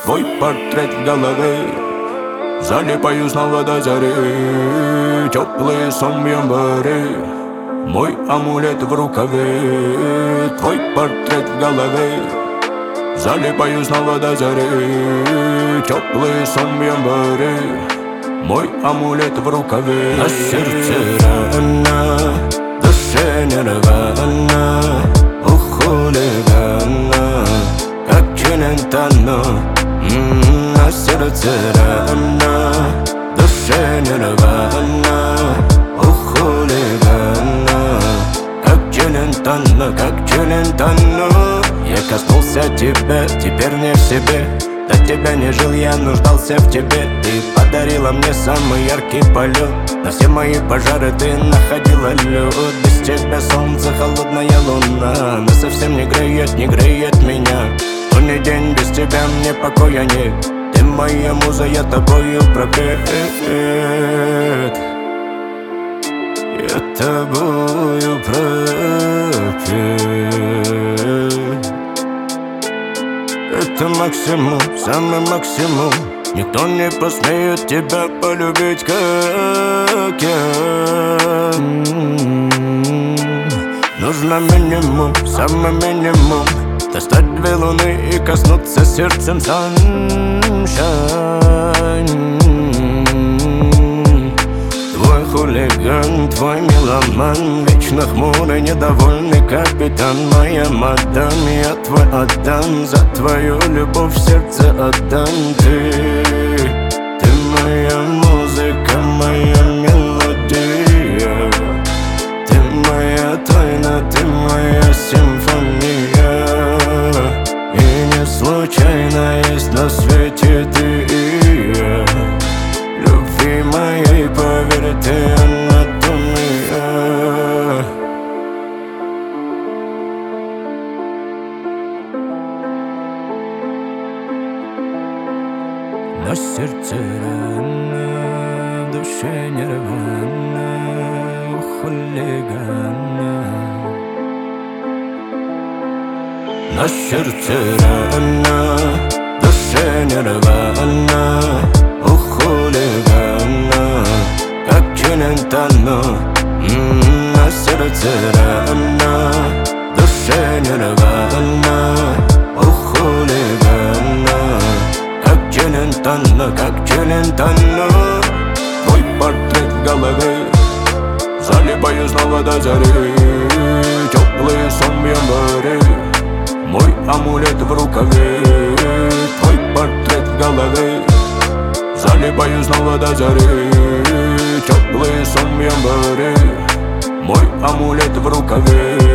Твой портрет в голове, залипаю снова до зари. Теплый сон в январе, мой амулет в рукаве. Твой портрет в голове, залипаю снова до зари. Теплый сон в январе, мой амулет в рукаве. На сердце рана, душе нервана, у хулигана, как Челентано. На сердце рана, душе нервана, у хулигана, как Челентано, как Челентано. Я коснулся тебя, теперь не в себе. До тебя не жил, я нуждался в тебе. Ты подарила мне самый яркий полет. На все мои пожары ты находила лед. Без тебя солнце, холодная луна, но совсем не греет меня. Но ни день без тебя мне покоя нет. Ты моя муза, я тобою пропет. Я тобою пропет. Это максимум, самый максимум. Никто не посмеет тебя полюбить, как я. Нужно минимум, самый минимум. Достать две луны и коснуться сердцем sunshine. Твой хулиган, твой меломан, вечно хмурый, недовольный капитан. Моя мадам, я твой отдам, за твою любовь сердце отдам. Ты моя музыка, моя мелодия. Ты моя тайна, ты моя симфония. И не случайно есть на свете ты и я. Любви моей, поверь, ты анатомия. На сердце рана, в душе нервана, у хулигана. На сердце рана, в душе нервана, у хулигана, как Челентано. На сердце рана, в душе нервана, у хулигана, как Челентано, как Челентано. Твой портрет в голове, залипаю снова до зари. Теплый сон в январе, мой амулет в рукаве. Твой портрет в голове, залипаю снова до зари. Теплый сон в январе, мой амулет в рукаве.